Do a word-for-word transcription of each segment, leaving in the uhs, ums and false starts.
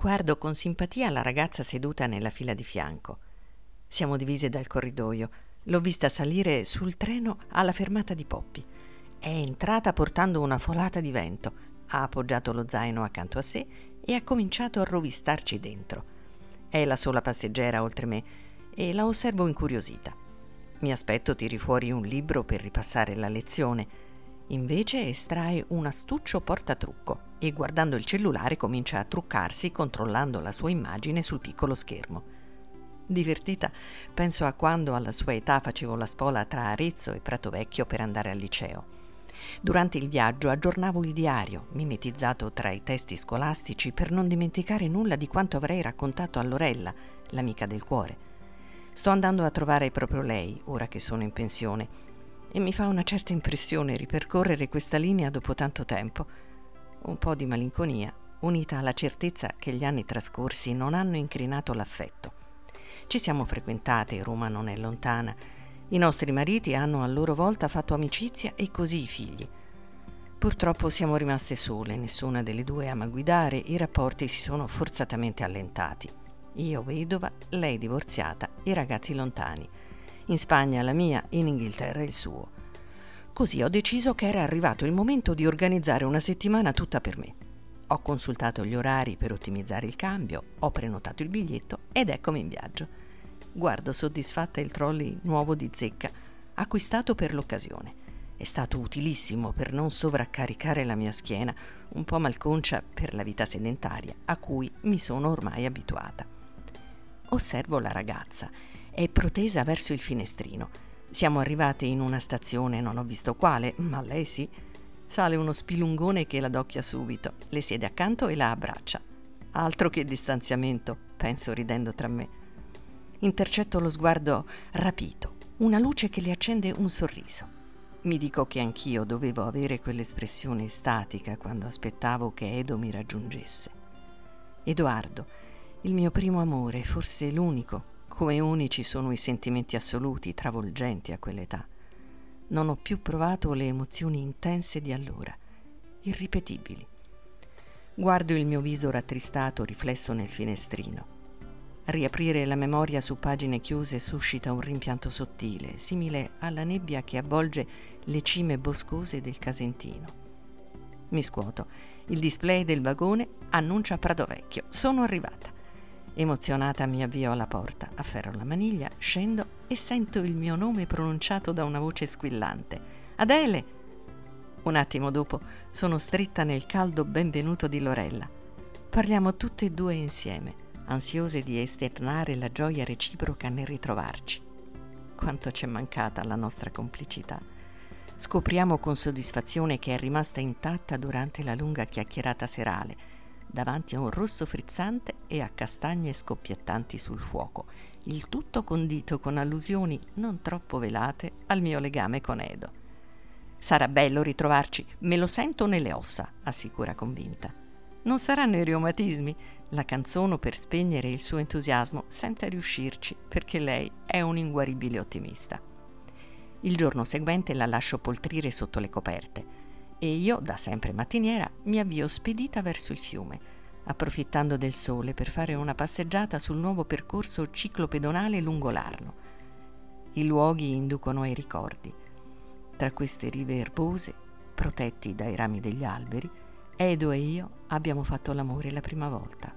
Guardo con simpatia la ragazza seduta nella fila di fianco. Siamo divise dal corridoio. L'ho vista salire sul treno alla fermata di Poppi. È entrata portando una folata di vento, ha appoggiato lo zaino accanto a sé e ha cominciato a rovistarci dentro. È la sola passeggera oltre me e la osservo incuriosita. Mi aspetto tiri fuori un libro per ripassare la lezione. Invece estrae un astuccio portatrucco e guardando il cellulare comincia a truccarsi controllando la sua immagine sul piccolo schermo. Divertita, penso a quando alla sua età facevo la spola tra Arezzo e Prato Vecchio per andare al liceo. Durante il viaggio aggiornavo il diario, mimetizzato tra i testi scolastici per non dimenticare nulla di quanto avrei raccontato a Lorella, l'amica del cuore. Sto andando a trovare proprio lei, ora che sono in pensione, e mi fa una certa impressione ripercorrere questa linea dopo tanto tempo. Un po' di malinconia, unita alla certezza che gli anni trascorsi non hanno incrinato l'affetto. Ci siamo frequentate, Roma non è lontana. I nostri mariti hanno a loro volta fatto amicizia e così i figli. Purtroppo siamo rimaste sole, nessuna delle due ama guidare, i rapporti si sono forzatamente allentati. Io vedova, lei divorziata, i ragazzi lontani. In Spagna la mia, in Inghilterra il suo. Così ho deciso che era arrivato il momento di organizzare una settimana tutta per me. Ho consultato gli orari per ottimizzare il cambio, ho prenotato il biglietto ed eccomi in viaggio. Guardo soddisfatta il trolley nuovo di zecca, acquistato per l'occasione. È stato utilissimo per non sovraccaricare la mia schiena, un po' malconcia per la vita sedentaria, a cui mi sono ormai abituata. Osservo la ragazza. È protesa verso il finestrino. Siamo arrivate in una stazione, non ho visto quale, ma lei sì. Sale uno spilungone che la docchia subito, le siede accanto e la abbraccia. Altro che distanziamento, penso ridendo tra me. Intercetto lo sguardo rapito, una luce che le accende un sorriso. Mi dico che anch'io dovevo avere quell'espressione estatica quando aspettavo che Edo mi raggiungesse. Edoardo, il mio primo amore, forse l'unico. Come unici sono i sentimenti assoluti, travolgenti a quell'età. Non ho più provato le emozioni intense di allora, irripetibili. Guardo il mio viso rattristato riflesso nel finestrino. Riaprire la memoria su pagine chiuse suscita un rimpianto sottile, simile alla nebbia che avvolge le cime boscose del Casentino. Mi scuoto. Il display del vagone annuncia Prato Vecchio. Sono arrivata. Emozionata mi avvio alla porta, afferro la maniglia, scendo e sento il mio nome pronunciato da una voce squillante. Adele! Un attimo dopo sono stretta nel caldo benvenuto di Lorella. Parliamo tutte e due insieme, ansiose di esternare la gioia reciproca nel ritrovarci. Quanto c'è mancata la nostra complicità. Scopriamo con soddisfazione che è rimasta intatta durante la lunga chiacchierata serale, davanti a un rosso frizzante e a castagne scoppiettanti sul fuoco, il tutto condito con allusioni non troppo velate al mio legame con Edo. Sarà bello ritrovarci, me lo sento nelle ossa, assicura convinta. Non saranno i reumatismi? La canzono per spegnere il suo entusiasmo senza riuscirci, perché lei è un inguaribile ottimista. Il giorno seguente la lascio poltrire sotto le coperte e io, da sempre mattiniera, mi avvio spedita verso il fiume, approfittando del sole per fare una passeggiata sul nuovo percorso ciclopedonale lungo l'Arno. I luoghi inducono ai ricordi. Tra queste rive erbose, protetti dai rami degli alberi, Edo e io abbiamo fatto l'amore la prima volta.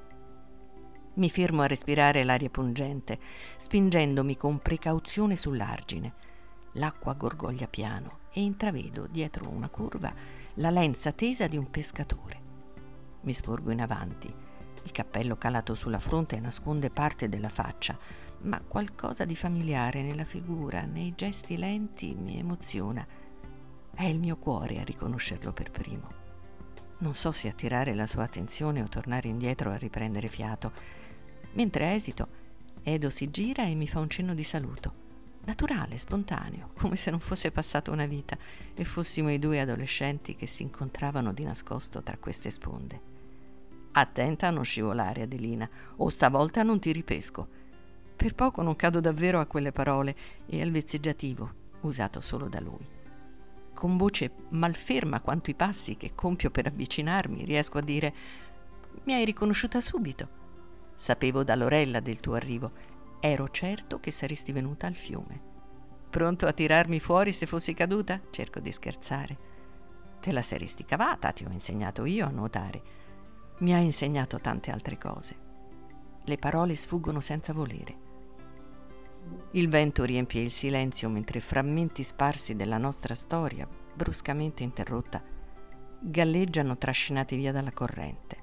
Mi fermo a respirare l'aria pungente, spingendomi con precauzione sull'argine. L'acqua gorgoglia piano e intravedo dietro una curva la lenza tesa di un pescatore. Mi sporgo in avanti. Il cappello calato sulla fronte nasconde parte della faccia, ma qualcosa di familiare nella figura, nei gesti lenti, mi emoziona. È il mio cuore a riconoscerlo per primo. Non so se attirare la sua attenzione o tornare indietro a riprendere fiato. Mentre esito, Edo si gira e mi fa un cenno di saluto. Naturale, spontaneo, come se non fosse passata una vita e fossimo i due adolescenti che si incontravano di nascosto tra queste sponde. Attenta a non scivolare, Adelina, o stavolta non ti ripesco. Per poco non cado davvero a quelle parole e al vezzeggiativo usato solo da lui. Con voce malferma quanto i passi che compio per avvicinarmi, riesco a dire: Mi hai riconosciuta subito. Sapevo da Lorella del tuo arrivo. Ero certo che saresti venuta al fiume. Pronto a tirarmi fuori se fossi caduta? Cerco di scherzare. Te la saresti cavata, ti ho insegnato io a nuotare. Mi hai insegnato tante altre cose. Le parole sfuggono senza volere. Il vento riempie il silenzio mentre frammenti sparsi della nostra storia, bruscamente interrotta, galleggiano trascinati via dalla corrente.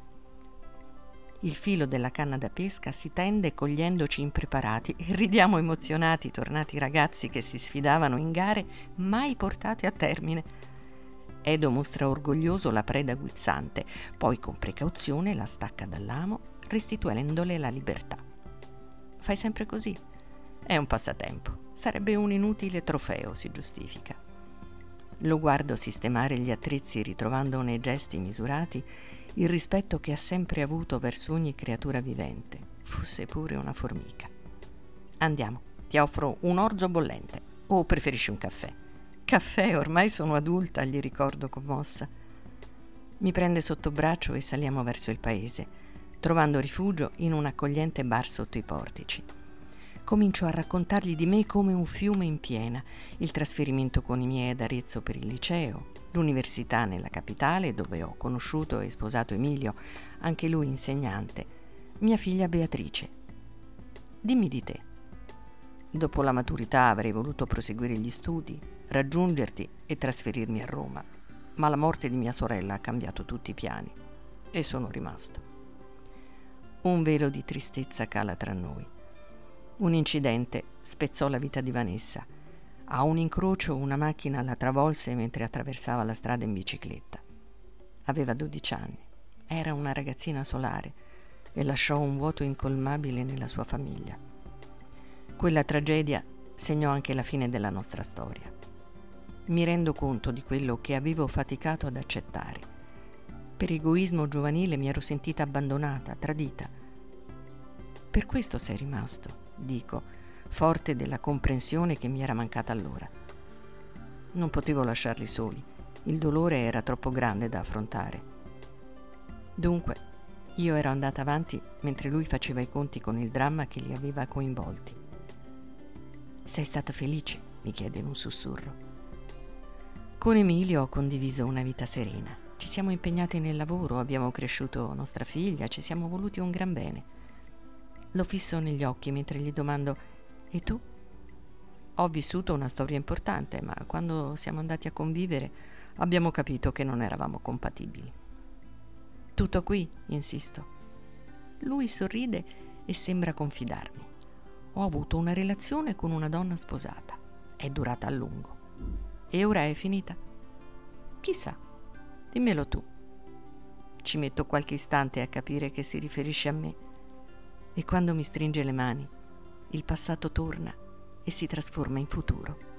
Il filo della canna da pesca si tende cogliendoci impreparati e ridiamo emozionati, tornati ragazzi che si sfidavano in gare mai portate a termine. Edo mostra orgoglioso la preda guizzante, poi con precauzione la stacca dall'amo, restituendole la libertà. Fai sempre così. È un passatempo. Sarebbe un inutile trofeo, si giustifica. Lo guardo sistemare gli attrezzi ritrovando nei gesti misurati il rispetto che ha sempre avuto verso ogni creatura vivente, fosse pure una formica. Andiamo, ti offro un orzo bollente, o preferisci un caffè? Caffè, ormai sono adulta, gli ricordo commossa. Mi prende sotto braccio e saliamo verso il paese, trovando rifugio in un accogliente bar sotto i portici. Comincio a raccontargli di me come un fiume in piena, il trasferimento con i miei ad Arezzo per il liceo, l'università nella capitale dove ho conosciuto e sposato Emilio, anche lui insegnante, mia figlia Beatrice. Dimmi di te. Dopo la maturità avrei voluto proseguire gli studi, raggiungerti e trasferirmi a Roma, ma la morte di mia sorella ha cambiato tutti i piani e sono rimasto. Un velo di tristezza cala tra noi. Un incidente spezzò la vita di Vanessa. A un incrocio una macchina la travolse mentre attraversava la strada in bicicletta. Aveva dodici anni, era una ragazzina solare e lasciò un vuoto incolmabile nella sua famiglia. Quella tragedia segnò anche la fine della nostra storia. Mi rendo conto di quello che avevo faticato ad accettare. Per egoismo giovanile mi ero sentita abbandonata, tradita. Per questo sei rimasto, dico, forte della comprensione che mi era mancata allora. Non potevo lasciarli soli, il dolore era troppo grande da affrontare. Dunque, io ero andata avanti mentre lui faceva i conti con il dramma che li aveva coinvolti. Sei stata felice? Mi chiede in un sussurro. Con Emilio ho condiviso una vita serena. Ci siamo impegnati nel lavoro, abbiamo cresciuto nostra figlia, ci siamo voluti un gran bene. Lo fisso negli occhi mentre gli domando: e tu? Ho vissuto una storia importante, ma quando siamo andati a convivere abbiamo capito che non eravamo compatibili. Tutto qui, insisto. Lui sorride e sembra confidarmi. Ho avuto una relazione con una donna sposata. È durata a lungo. E ora è finita? Chissà, dimmelo tu. Ci metto qualche istante a capire che si riferisce a me. E quando mi stringe le mani, il passato torna e si trasforma in futuro.